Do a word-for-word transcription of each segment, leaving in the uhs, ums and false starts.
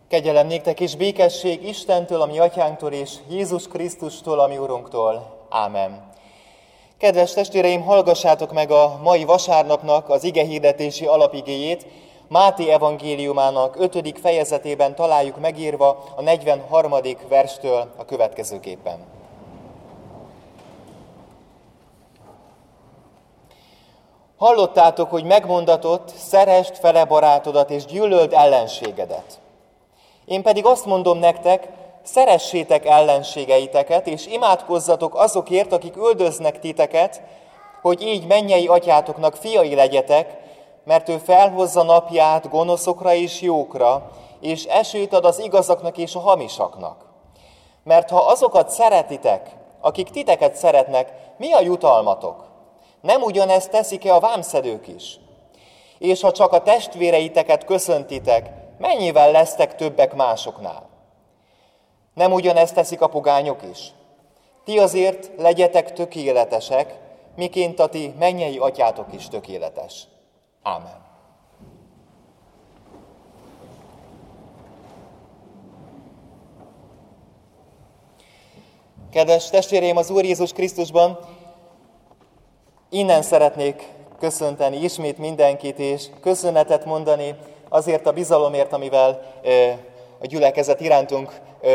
Kegyelem néktek és békesség Istentől, a mi atyánktól és Jézus Krisztustól, a mi Urunktól. Ámen. Kedves testvéreim, hallgassátok meg a mai vasárnapnak az igehirdetési alapigéjét. Máté evangéliumának ötödik fejezetében találjuk megírva a negyvenharmadik verstől a következőképpen. Hallottátok, hogy megmondatott, szeresd fele barátodat és gyűlöld ellenségedet. Én pedig azt mondom nektek, szeressétek ellenségeiteket, és imádkozzatok azokért, akik üldöznek titeket, hogy így mennyei atyátoknak fiai legyetek, mert ő felhozza napját gonoszokra és jókra, és esőt ad az igazaknak és a hamisaknak. Mert ha azokat szeretitek, akik titeket szeretnek, mi a jutalmatok? Nem ugyanezt teszik-e a vámszedők is? És ha csak a testvéreiteket köszöntitek, mennyivel lesztek többek másoknál? Nem ugyanezt teszik a pogányok is? Ti azért legyetek tökéletesek, miként a ti mennyei atyátok is tökéletes. Ámen. Kedves testvéreim, az Úr Jézus Krisztusban, innen szeretnék köszönteni ismét mindenkit, és köszönetet mondani azért a bizalomért, amivel ö, a gyülekezet irántunk ö,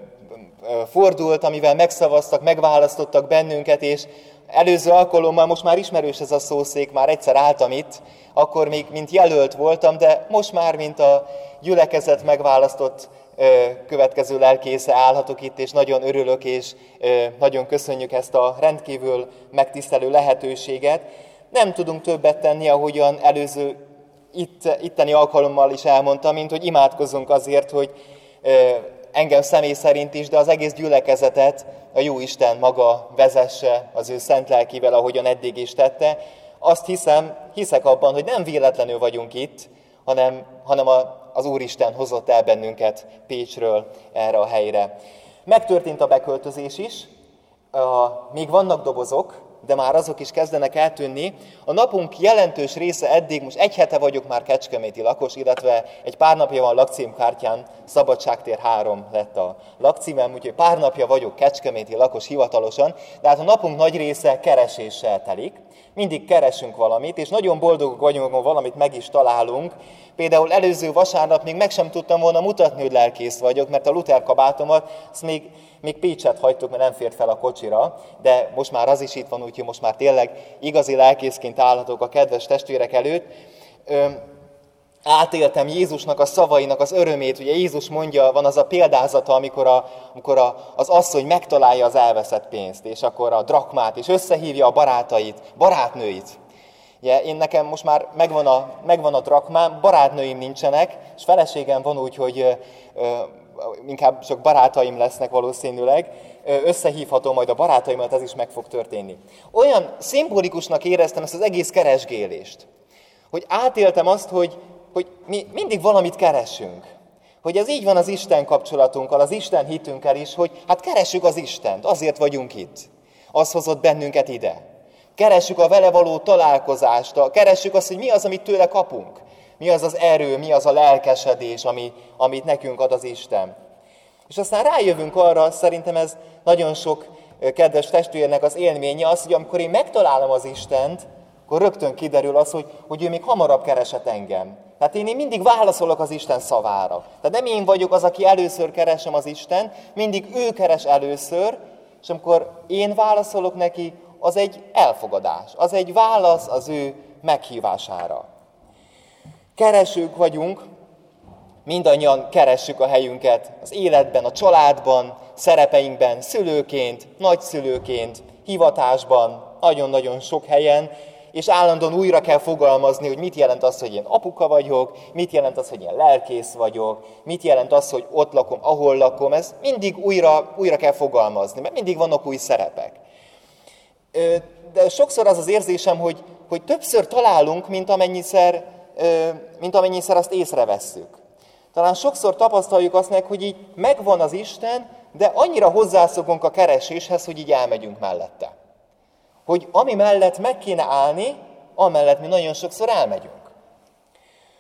ö, fordult, amivel megszavaztak, megválasztottak bennünket, és előző alkalommal, most már ismerős ez a szószék, már egyszer álltam itt, akkor még mint jelölt voltam, de most már, mint a gyülekezet megválasztott ö, következő lelkésze állhatok itt, és nagyon örülök, és ö, nagyon köszönjük ezt a rendkívül megtisztelő lehetőséget. Nem tudunk többet tenni, ahogyan előző Itt, itteni alkalommal is elmondtam, mint hogy imádkozzunk azért, hogy ö, engem személy szerint is, de az egész gyülekezetet a Jóisten maga vezesse az ő szent lelkével, ahogyan eddig is tette. Azt hiszem, hiszek abban, hogy nem véletlenül vagyunk itt, hanem, hanem a, az Úristen hozott el bennünket Pécsről erre a helyre. Megtörtént a beköltözés is, a, még vannak dobozok, de már azok is kezdenek eltűnni. A napunk jelentős része eddig, most egy hete vagyok már kecskeméti lakos, illetve egy pár napja van lakcímkártyán, Szabadságtér három lett a lakcímem, úgyhogy pár napja vagyok kecskeméti lakos hivatalosan, de hát a napunk nagy része kereséssel telik. Mindig keresünk valamit, és nagyon boldogok vagyunk, ha valamit meg is találunk. Például előző vasárnap még meg sem tudtam volna mutatni, hogy lelkész vagyok, mert a Luther kabátomat azt még, még Pécset hagytuk, mert nem fért fel a kocsira, de most már az is itt van, úgyhogy most már tényleg igazi lelkészként állhatok a kedves testvérek előtt. Ö, átéltem Jézusnak a szavainak az örömét. Ugye Jézus mondja, van az a példázata, amikor, a, amikor a, az asszony megtalálja az elveszett pénzt, és akkor a drakmát, és összehívja a barátait, barátnőit. Ugye, én nekem most már megvan a, megvan a drakmám, barátnőim nincsenek, és feleségem van úgy, hogy ö, ö, inkább csak barátaim lesznek valószínűleg, ö, összehívhatom majd a barátaimat, ez is meg fog történni. Olyan szimbolikusnak éreztem ezt az egész keresgélést, hogy átéltem azt, hogy, hogy mi mindig valamit keresünk. Hogy ez így van az Isten kapcsolatunkkal, az Isten hitünkkel is, hogy hát keressük az Istent, azért vagyunk itt. Az hozott bennünket ide. Keressük a vele való találkozást, keressük azt, hogy mi az, amit tőle kapunk. Mi az az erő, mi az a lelkesedés, ami, amit nekünk ad az Isten. És aztán rájövünk arra, szerintem ez nagyon sok kedves testvérnek az élménye, az, hogy amikor én megtalálom az Istent, akkor rögtön kiderül az, hogy, hogy ő még hamarabb keresett engem. Tehát én, én mindig válaszolok az Isten szavára. Tehát nem én vagyok az, aki először keresem az Istent, mindig ő keres először, és amikor én válaszolok neki, az egy elfogadás, az egy válasz az ő meghívására. Keresők vagyunk, mindannyian keressük a helyünket az életben, a családban, szerepeinkben, szülőként, nagyszülőként, hivatásban, nagyon-nagyon sok helyen, és állandóan újra kell fogalmazni, hogy mit jelent az, hogy én apuka vagyok, mit jelent az, hogy én lelkész vagyok, mit jelent az, hogy ott lakom, ahol lakom, ez mindig újra, újra kell fogalmazni, mert mindig vannak új szerepek. De sokszor az az érzésem, hogy, hogy többször találunk, mint amennyiszer, mint amennyiszer azt észrevesszük. Talán sokszor tapasztaljuk azt meg, hogy így megvan az Isten, de annyira hozzászokunk a kereséshez, hogy így elmegyünk mellette. Hogy ami mellett meg kéne állni, amellett mi nagyon sokszor elmegyünk.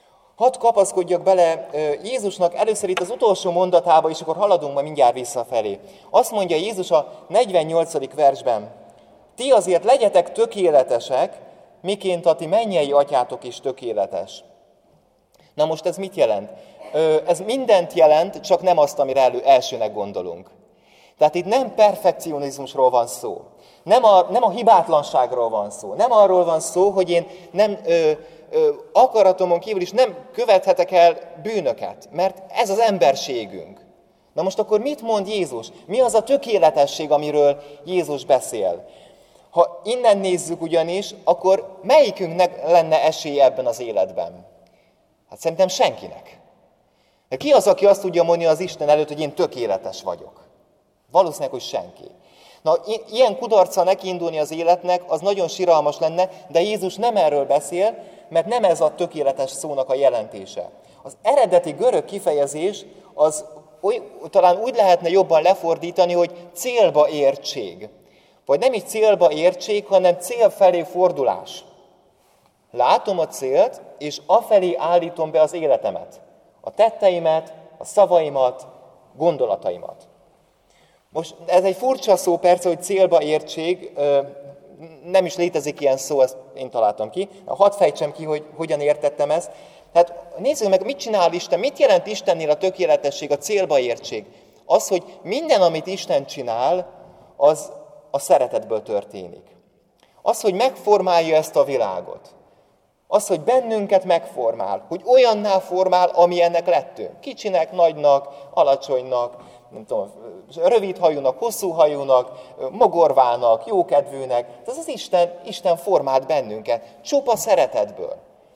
Hadd kapaszkodjak bele Jézusnak először itt az utolsó mondatába, és akkor haladunk ma mindjárt visszafelé. Azt mondja Jézus a negyvennyolcadik versben, ti azért legyetek tökéletesek, miként a ti mennyei atyátok is tökéletes. Na most ez mit jelent? Ez mindent jelent, csak nem azt, amire elő, elsőnek gondolunk. Tehát itt nem perfekcionizmusról van szó. Nem a, nem a hibátlanságról van szó. Nem arról van szó, hogy én nem ö, ö, akaratomon kívül is nem követhetek el bűnöket, mert ez az emberségünk. Na most akkor mit mond Jézus? Mi az a tökéletesség, amiről Jézus beszél? Ha innen nézzük ugyanis, akkor melyikünknek lenne esélye ebben az életben? Hát szerintem senkinek. De ki az, aki azt tudja mondani az Isten előtt, hogy én tökéletes vagyok? Valószínűleg, hogy senki. Na, ilyen kudarccal nekiindulni az életnek, az nagyon siralmas lenne, de Jézus nem erről beszél, mert nem ez a tökéletes szónak a jelentése. Az eredeti görög kifejezés, az oly, talán úgy lehetne jobban lefordítani, hogy célba értség. Vagy nem így célba értség, hanem cél felé fordulás. Látom a célt, és afelé állítom be az életemet. A tetteimet, a szavaimat, gondolataimat. Most ez egy furcsa szó persze, hogy célba értség, nem is létezik ilyen szó, ezt én találtam ki. Hadd fejtsem ki, hogy hogyan értettem ezt. Hát nézzük meg, mit csinál Isten, mit jelent Istennél a tökéletesség, a célba értség. Az, hogy minden, amit Isten csinál, az a szeretetből történik. Az, hogy megformálja ezt a világot. Az, hogy bennünket megformál, hogy olyanná formál, amilyennek lettünk. Kicsinek, nagynak, alacsonynak, nem tudom, rövid hajúnak, hosszú hajúnak, mogorvának, jókedvűnek. Ez az Isten, Isten formált bennünket, csupa szeretetből.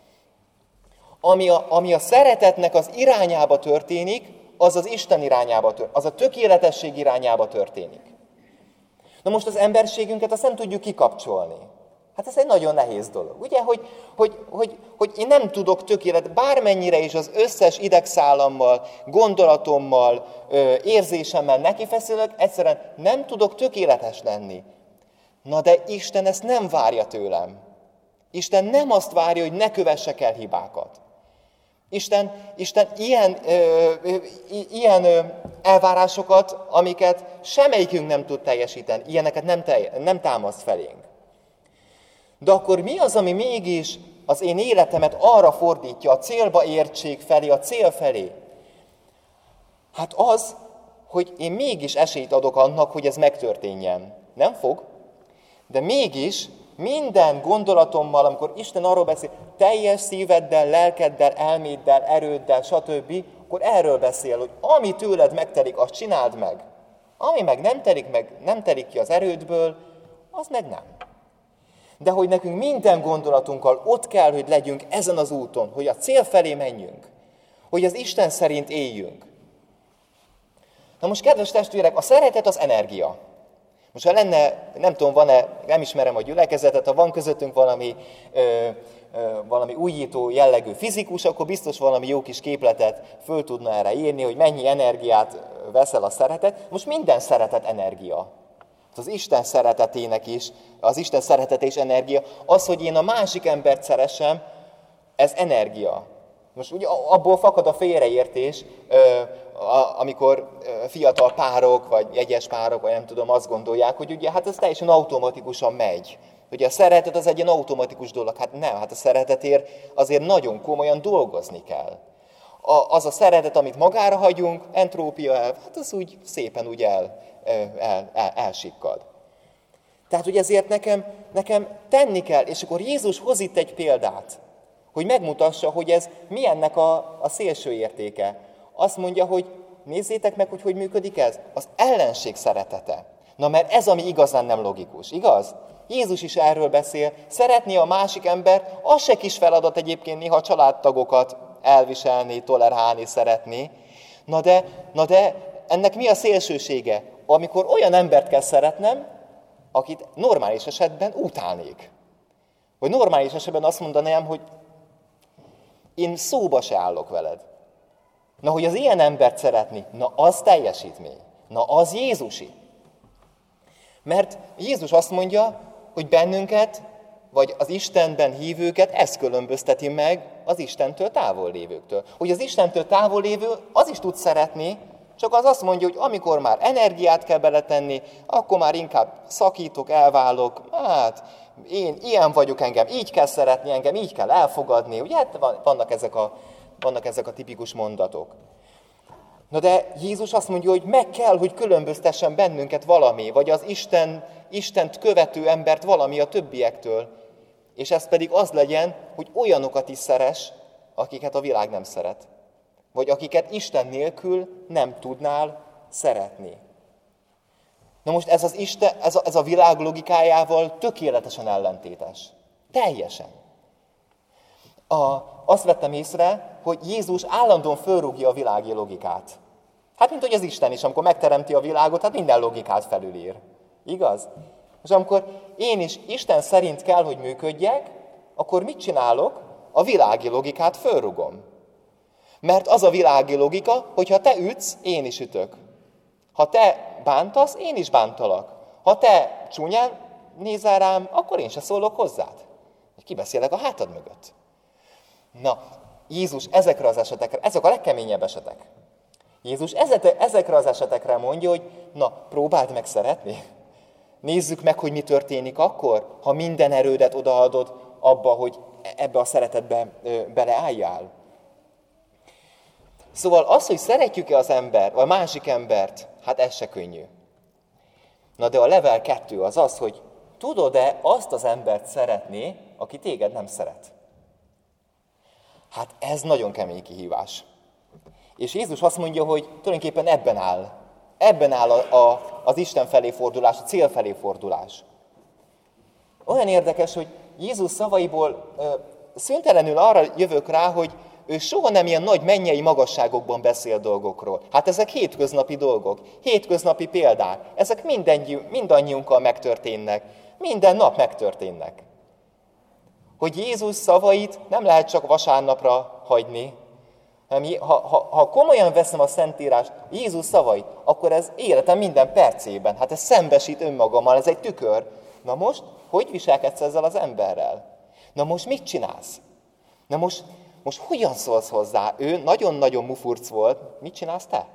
Ami a, ami a szeretetnek az irányába történik, az az Isten irányába történik, az a tökéletesség irányába történik. Na most az emberségünket azt nem tudjuk kikapcsolni. Hát ez egy nagyon nehéz dolog. Ugye, hogy, hogy, hogy, hogy én nem tudok tökélet, bármennyire is az összes idegszálammal, gondolatommal, érzésemmel nekifeszülök, egyszerűen nem tudok tökéletes lenni. Na de Isten ezt nem várja tőlem. Isten nem azt várja, hogy ne kövessek el hibákat. Isten, Isten ilyen, ö, ö, ilyen ö, elvárásokat, amiket semmelyikünk nem tud teljesíteni, ilyeneket nem, telj, nem támaszt felénk. De akkor mi az, ami mégis az én életemet arra fordítja, a célba értség felé, a cél felé? Hát az, hogy én mégis esélyt adok annak, hogy ez megtörténjen. Nem fog, de mégis minden gondolatommal, amikor Isten arról beszél, teljes szíveddel, lelkeddel, elméddel, erőddel, stb., akkor erről beszél, hogy ami tőled megtelik, azt csináld meg. Ami meg nem telik, meg nem telik ki az erődből, az meg nem. De hogy nekünk minden gondolatunkkal ott kell, hogy legyünk ezen az úton, hogy a cél felé menjünk, hogy az Isten szerint éljünk. Na most, kedves testvérek, a szeretet az energia. Most ha lenne, nem tudom, van-e, nem ismerem a gyülekezetet, ha van közöttünk valami, ö, ö, valami újító jellegű fizikus, akkor biztos valami jó kis képletet föl tudna erre írni, hogy mennyi energiát veszel a szeretet. Most minden szeretet energia. Az Isten szeretetének is, az Isten szeretete és energia. Az, hogy én a másik embert szeressem, ez energia. Most ugye abból fakad a félreértés, amikor fiatal párok, vagy jegyes párok, vagy nem tudom, azt gondolják, hogy ugye hát ez teljesen automatikusan megy. Ugye a szeretet az egy ilyen automatikus dolog. Hát nem, hát a szeretetért azért nagyon komolyan dolgozni kell. A, az a szeretet, amit magára hagyunk, entrópia elv, hát az úgy szépen úgy el, el, el, elsikkad. Tehát, hogy ezért nekem, nekem tenni kell, és akkor Jézus hoz itt egy példát, hogy megmutassa, hogy ez milyennek a, a szélső értéke. Azt mondja, hogy nézzétek meg, hogy hogy működik ez. Az ellenség szeretete. Na, mert ez, ami igazán nem logikus, igaz? Jézus is erről beszél. Szeretni a másik embert, az se kis feladat egyébként néha a családtagokat elviselni, tolerálni, szeretni. Na de, na de ennek mi a szélsősége? Amikor olyan embert kell szeretnem, akit normális esetben utálnék. Vagy normális esetben azt mondanám, hogy én szóba se állok veled. Na, hogy az ilyen embert szeretni, na az teljesítmény. Na, az Jézusi. Mert Jézus azt mondja, hogy bennünket, vagy az Istenben hívőket ez különbözteti meg az Istentől távol lévőktől. Hogy az Istentől távol lévő az is tud szeretni, csak az azt mondja, hogy amikor már energiát kell beletenni, akkor már inkább szakítok, elválok, hát én ilyen vagyok, engem így kell szeretni, engem így kell elfogadni. Ugye hát vannak ezek a, vannak ezek a tipikus mondatok. Na de Jézus azt mondja, hogy meg kell, hogy különböztessen bennünket valami, vagy az Isten, Istent követő embert valami a többiektől. És ez pedig az legyen, hogy olyanokat is szeress, akiket a világ nem szeret. Vagy akiket Isten nélkül nem tudnál szeretni. Na most ez, az Isten, ez, a, ez a világ logikájával tökéletesen ellentétes. Teljesen. A, azt vettem észre, hogy Jézus állandóan fölrúgja a világi logikát. Hát, mint hogy az Isten is, amikor megteremti a világot, hát minden logikát felülír. Igaz? És amikor én is Isten szerint kell, hogy működjek, akkor mit csinálok? A világi logikát fölrugom. Mert az a világi logika, hogy ha te ütsz, én is ütök. Ha te bántasz, én is bántalak. Ha te csúnyán nézel rám, akkor én se szólok hozzád. Kibeszélek a hátad mögött. Na, Jézus ezekre az esetekre, ezek a legkeményebb esetek. Jézus ezekre az esetekre mondja, hogy na, próbáld meg szeretni. Nézzük meg, hogy mi történik akkor, ha minden erődet odaadod abba, hogy ebbe a szeretetbe beleálljál. Szóval az, hogy szeretjük-e az ember, vagy a másik embert, hát ez se könnyű. Na de a level kettő az az, hogy tudod-e azt az embert szeretni, aki téged nem szeret? Hát ez nagyon kemény kihívás. És Jézus azt mondja, hogy tulajdonképpen ebben áll. Ebben áll a, a, az Isten felé fordulás, a cél felé fordulás. Olyan érdekes, hogy Jézus szavaiból ö, szüntelenül arra jövök rá, hogy ő soha nem ilyen nagy mennyei magasságokban beszél dolgokról. Hát ezek hétköznapi dolgok, hétköznapi példák. Ezek mindannyiunkkal megtörténnek. Minden nap megtörténnek. Hogy Jézus szavait nem lehet csak vasárnapra hagyni. Ha, ha, ha komolyan veszem a Szentírást, Jézus szavait, akkor ez életem minden percében. Hát ez szembesít önmagammal, ez egy tükör. Na most, hogy viselkedsz ezzel az emberrel? Na most mit csinálsz? Na most, most hogyan szólsz hozzá? Ő nagyon-nagyon mufurc volt. Mit csinálsz te?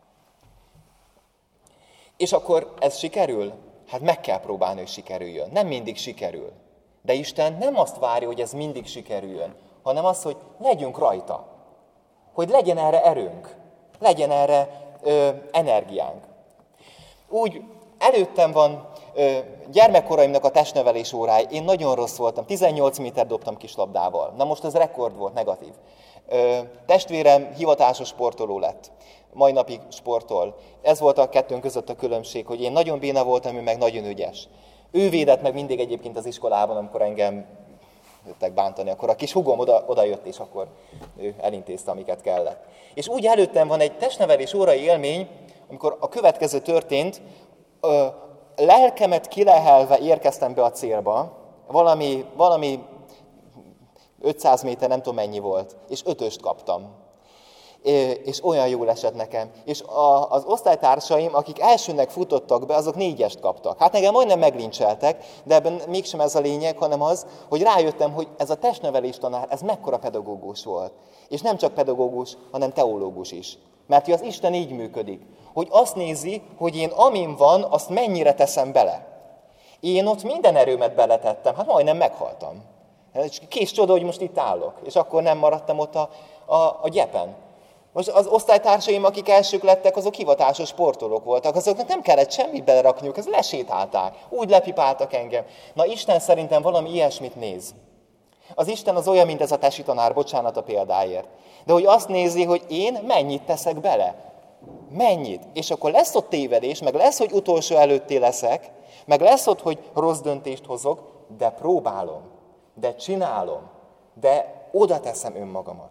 És akkor ez sikerül? Hát meg kell próbálni, hogy sikerüljön. Nem mindig sikerül. De Isten nem azt várja, hogy ez mindig sikerüljön, hanem az, hogy legyünk rajta. Hogy legyen erre erőnk, legyen erre ö, energiánk. Úgy előttem van ö, gyermekkoraimnak a testnevelés órája, én nagyon rossz voltam, tizennyolc méter dobtam kislabdával. Na most ez rekord volt, negatív. Ö, testvérem hivatásos sportoló lett, mai napig sportol. Ez volt a kettőnk között a különbség, hogy én nagyon béna voltam, ő meg nagyon ügyes. Ő védett meg mindig egyébként az iskolában, amikor engem jöttek bántani, akkor a kis hugom oda, oda jött, és akkor ő elintézte, amiket kellett. És úgy előttem van egy testnevelés órai élmény, amikor a következő történt, ö, lelkemet kilehelve érkeztem be a célba, valami, valami ötszáz méter, nem tudom mennyi volt, és ötöst kaptam. És olyan jól esett nekem. És a, az osztálytársaim, akik elsőnek futottak be, azok négyest kaptak. Hát engem majdnem meglincseltek, de ebben mégsem ez a lényeg, hanem az, hogy rájöttem, hogy ez a testnevelés tanár, ez mekkora pedagógus volt. És nem csak pedagógus, hanem teológus is. Mert az Isten így működik, hogy azt nézi, hogy én amin van, azt mennyire teszem bele. Én ott minden erőmet beletettem, hát majdnem meghaltam. Kés csoda, hogy most itt állok, és akkor nem maradtam ott a, a, a gyepen. Most az osztálytársaim, akik elsők lettek, azok hivatásos sportolók voltak, azoknak nem kellett semmit belerakniuk, ez lesétálták, úgy lepipáltak engem. Na Isten szerintem valami ilyesmit néz. Az Isten az olyan, mint ez a tesi tanár, bocsánat a példáért. De hogy azt nézi, hogy én mennyit teszek bele. Mennyit. És akkor lesz ott tévedés, meg lesz, hogy utolsó előtté leszek, meg lesz ott, hogy rossz döntést hozok, de próbálom, de csinálom, de oda teszem önmagamat.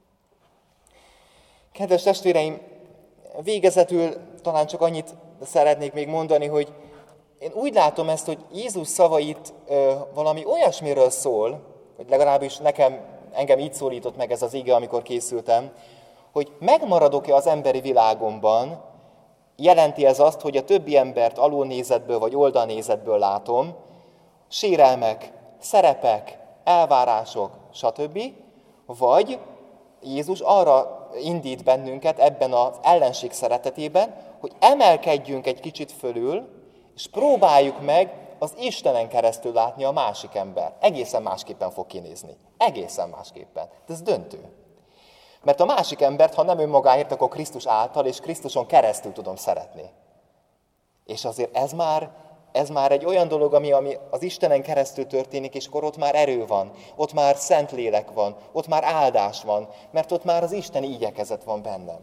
Kedves testvéreim, végezetül talán csak annyit szeretnék még mondani, hogy én úgy látom ezt, hogy Jézus szavait ö, valami olyasmiről szól, hogy legalábbis nekem, engem így szólított meg ez az ige, amikor készültem, hogy megmaradok-e az emberi világomban, jelenti ez azt, hogy a többi embert alulnézetből vagy oldalnézetből látom, sérelmek, szerepek, elvárások, stb., Vagy Jézus arra indít bennünket ebben az ellenség szeretetében, hogy emelkedjünk egy kicsit fölül, és próbáljuk meg az Istenen keresztül látni a másik ember. Egészen másképpen fog kinézni. Egészen másképpen. De ez döntő. Mert a másik embert, ha nem önmagáért, akkor Krisztus által és Krisztuson keresztül tudom szeretni. És azért ez már, ez már egy olyan dolog, ami, ami az Istenen keresztül történik, és akkor ott már erő van, ott már Szentlélek van, ott már áldás van, mert ott már az isteni igyekezet van bennem.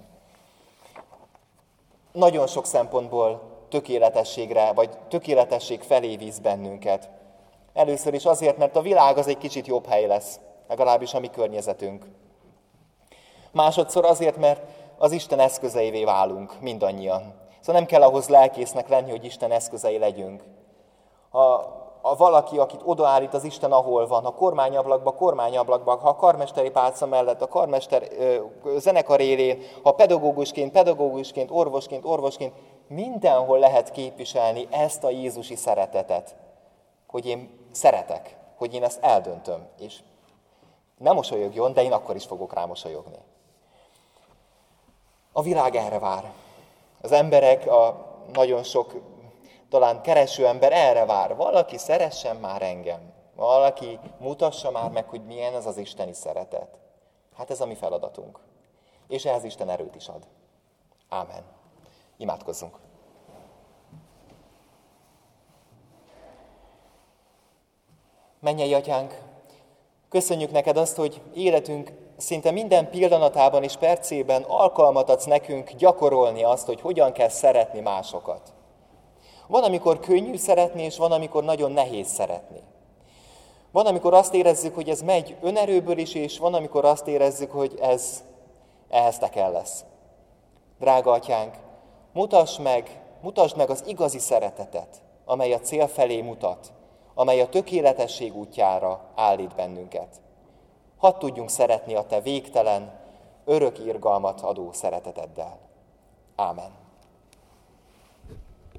Nagyon sok szempontból tökéletességre, vagy tökéletesség felé visz bennünket. Először is azért, mert a világ az egy kicsit jobb hely lesz, legalábbis a mi környezetünk. Másodszor azért, mert az Isten eszközeivé válunk mindannyian. Szóval nem kell ahhoz lelkésznek lenni, hogy Isten eszközei legyünk. Ha a valaki, akit odaállít az Isten, ahol van, a kormányablakba, kormányablakba, ha a karmesteri pálca mellett, a karmester ö, zenekar élén, ha pedagógusként, pedagógusként, orvosként, orvosként, mindenhol lehet képviselni ezt a jézusi szeretetet, hogy én szeretek, hogy én ezt eldöntöm, és nem mosolyogjon, de én akkor is fogok rá mosolyogni. A világ erre vár. Az emberek, a nagyon sok, talán kereső ember erre vár. Valaki szeressen már engem. Valaki mutassa már meg, hogy milyen ez az isteni szeretet. Hát ez a mi feladatunk. És ehhez Isten erőt is ad. Ámen. Imádkozzunk. Mennyei Atyánk, köszönjük neked azt, hogy életünk szinte minden pillanatában és percében alkalmat adsz nekünk gyakorolni azt, hogy hogyan kell szeretni másokat. Van, amikor könnyű szeretni, és van, amikor nagyon nehéz szeretni. Van, amikor azt érezzük, hogy ez megy önerőből is, és van, amikor azt érezzük, hogy ez ehhez te kell lesz. Drága Atyánk, mutass meg, mutasd meg az igazi szeretetet, amely a cél felé mutat, amely a tökéletesség útjára állít bennünket. Hadd tudjunk szeretni a te végtelen, örök irgalmat adó szereteteddel. Ámen.